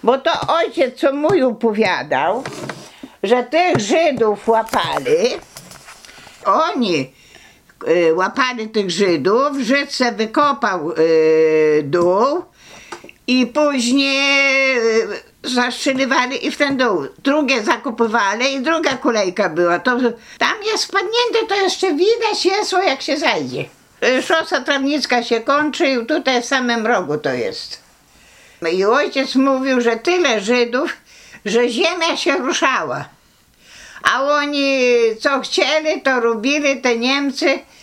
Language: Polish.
Bo to ojciec, co mój opowiadał, że tych Żydów łapali, oni łapali tych Żydów, Żyd se wykopał dół i później zastrzeliwali i w ten dół. Drugie zakopywali i druga kolejka była. To, tam jest wpadnięte, to jeszcze widać jest, jak się zajdzie. Szosa Trawnicka się kończy i tutaj w samym rogu to jest. I ojciec mówił, że tyle Żydów, że ziemia się ruszała. A oni co chcieli, to robili, te Niemcy.